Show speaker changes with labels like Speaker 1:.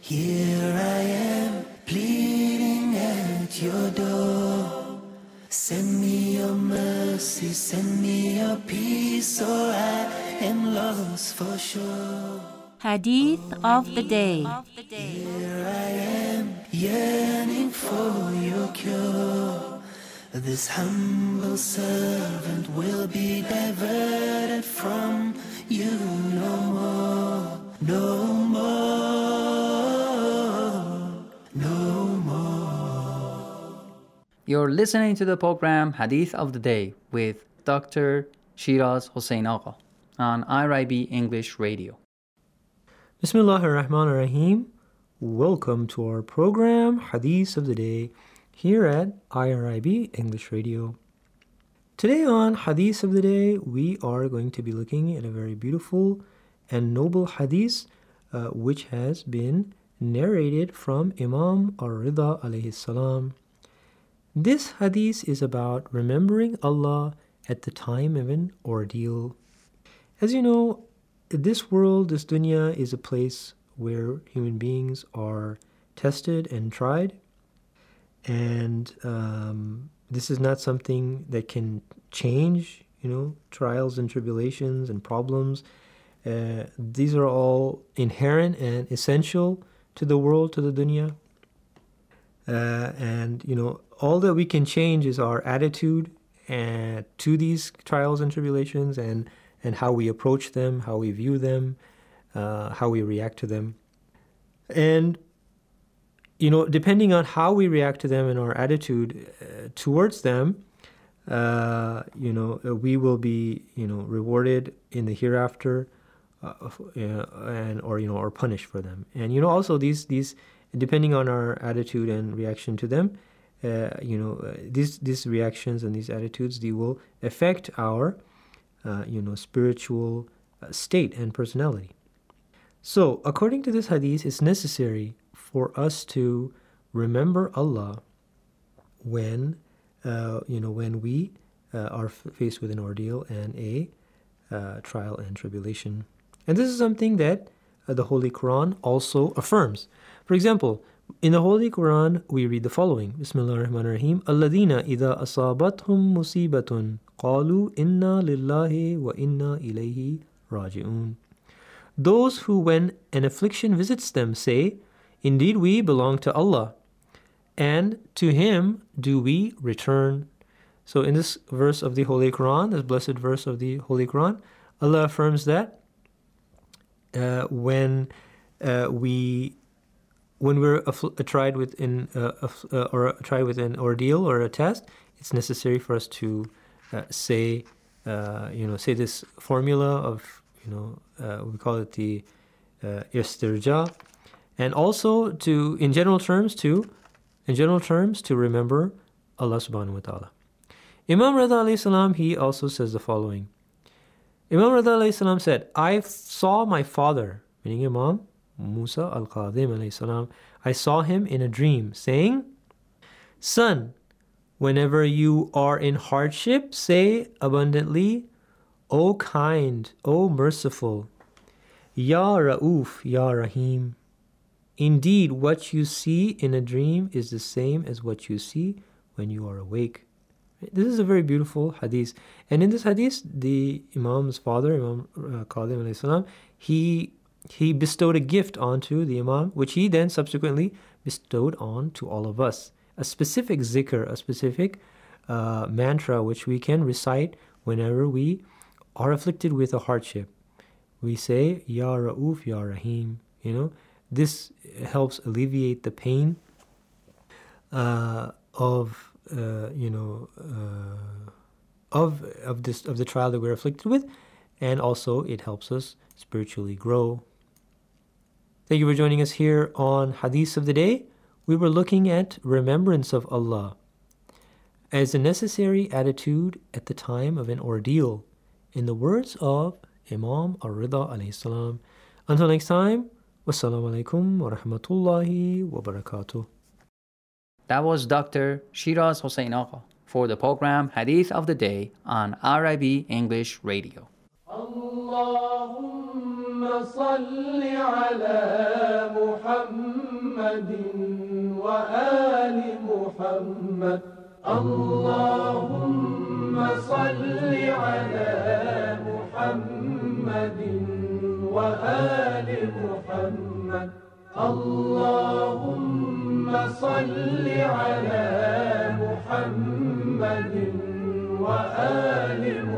Speaker 1: Here I am, pleading at your door. Send me your mercy, send me your peace, or I am lost for sure.
Speaker 2: Hadith of the Day.
Speaker 1: Here I am, yearning for your cure. This humble servant will be diverted from you no more, no more, no more.
Speaker 3: You're listening to the program Hadith of the Day with Dr. Shiraz Hossein Agha on IRIB English Radio.
Speaker 4: Bismillahir Rahmanir Rahim. Welcome to our program Hadith of the Day here at IRIB English Radio. Today on Hadith of the Day, we are going to be looking at a very beautiful and noble hadith which has been narrated from Imam Ar-Rida alayhi salam. This hadith is about remembering Allah at the time of an ordeal. As you know, this world, this dunya, is a place where human beings are tested and tried. And this is not something that can change, trials and tribulations and problems. These are all inherent and essential to the world, to the dunya. And all that we can change is our attitude to these trials and tribulations and how we approach them, how we view them, how we react to them. And depending on how we react to them and our attitude towards them, we will be, rewarded in the hereafter, or punished for them. And also these depending on our attitude and reaction to them, these reactions and these attitudes, they will affect our, spiritual state and personality. So, according to this hadith, it's necessary for us to remember Allah when we are faced with an ordeal and a trial and tribulation. And this is something that the Holy Quran also affirms. For example, in the Holy Quran, we read the following: Bismillahir Rahmanir Rahim. Alladhina idha asabathum musibatun qalu inna lillahi wa inna ilayhi raji'un. Those who, when an affliction visits them, say, indeed we belong to Allah, and to Him do we return. So in this verse of the Holy Quran, this blessed verse of the Holy Quran, Allah affirms that when we're tried with an ordeal or a test, it's necessary for us to say this formula of, we call it the istirja, and also in general terms to remember Allah subhanahu wa ta'ala. Imam Rida alayhi salam, he also says the following. Imam Rida alayhi salam said, I saw my father, meaning Imam Musa al-Kadhim alayhi salam, I saw him in a dream saying, son, whenever you are in hardship, say abundantly, O kind, O merciful, Ya Ra'uf, Ya Rahim. Indeed, what you see in a dream is the same as what you see when you are awake. This is a very beautiful hadith. And in this hadith, the Imam's father, Imam Kadhim alayhi salam, he bestowed a gift onto the Imam, which he then subsequently bestowed on to all of us. A specific zikr, a specific mantra which we can recite whenever we are afflicted with a hardship. We say, Ya Ra'uf, Ya Rahim. This helps alleviate the pain of the trial that we're afflicted with, and also it helps us spiritually grow. Thank you for joining us here on Hadith of the Day. We were looking at remembrance of Allah as a necessary attitude at the time of an ordeal, in the words of Imam Ar-Rida alayhi salam. Until next time, wassalamu alaikum wa rahmatullahi wa barakatuh.
Speaker 3: That was Dr. Shiraz Hossein Agha for the program Hadith of the Day on IRIB English Radio.
Speaker 1: Allahumma salli ala Muhammad
Speaker 5: محمد وآل محمد. اللهم صل على محمد وآل محمد. اللهم صل على محمد وآل محمد.